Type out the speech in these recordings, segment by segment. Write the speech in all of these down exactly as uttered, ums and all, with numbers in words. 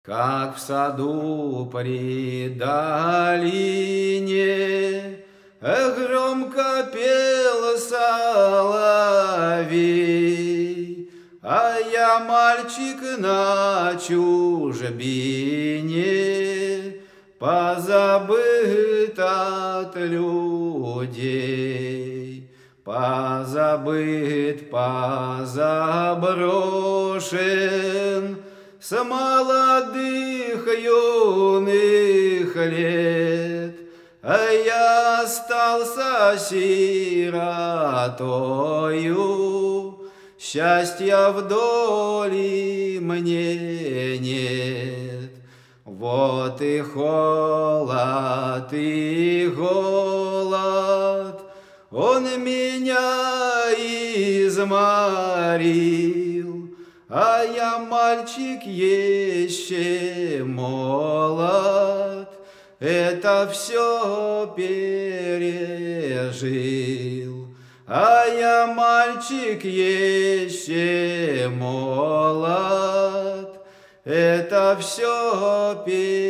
Как в саду при долине громко пел соловей, а я мальчик на чужбине, позабыт от людей, позабыт, позаброшен с молодых юных лет, а я остался сиротою, счастья вдоль мне нет. Вот и холод, и голод, он меня изморил, а я мальчик еще молод, это все пережил. А я мальчик еще молод, это все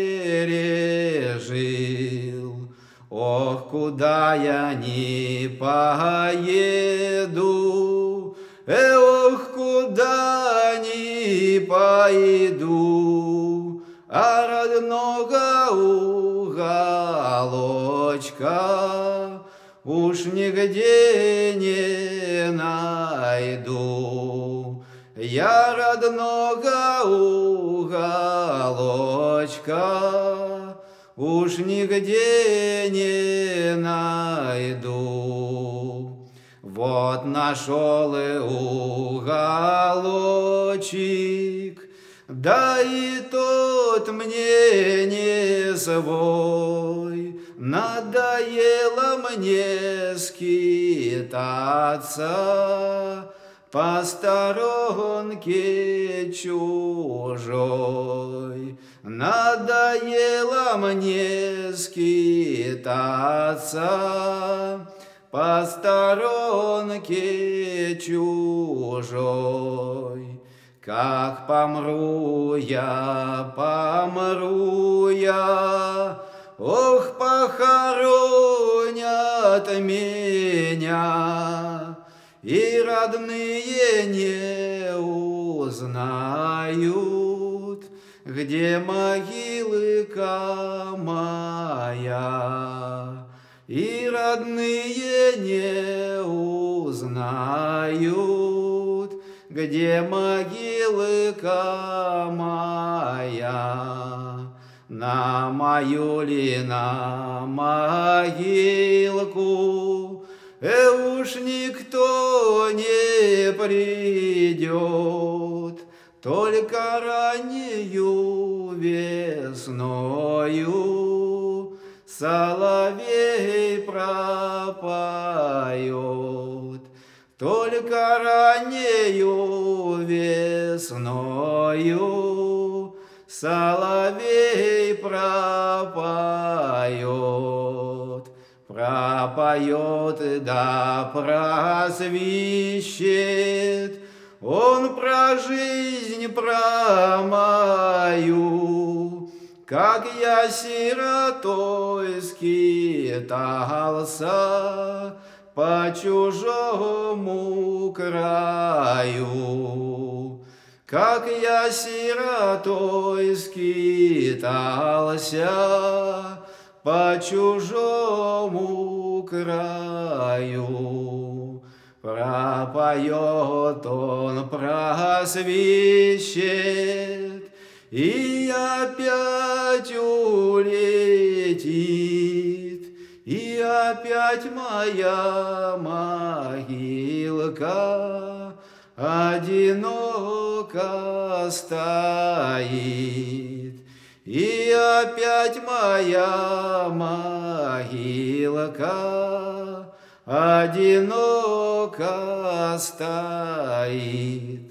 пережил. Ох, куда я не поеду, эх, куда не пойду, а родного уголочка уж нигде не найду. Я родного уголочка уж нигде не найду. Вот нашел и уголочек, да и тот мне не свой. Надоело мне скитаться по сторонке чужой. Надоело мне скитаться по сторонке чужой. Как помру я, помру я, ох, похоронят меня, и родные не узнают, где могилка моя. И родные не узнают, где могилка моя. На мою ли на могилку э уж никто не придет, только раннею весною соловей пропоет. Только раннею весною соловей пропоет. Пропоет да просвищет он про жизнь, про мою, как я сиротой скитался по чужому краю. Как я сиротой скитался по чужому краю. Пропоет он, просвищет, и опять улетит, и опять моя могилка одиноко стоит. И опять моя могилка одиноко стоит.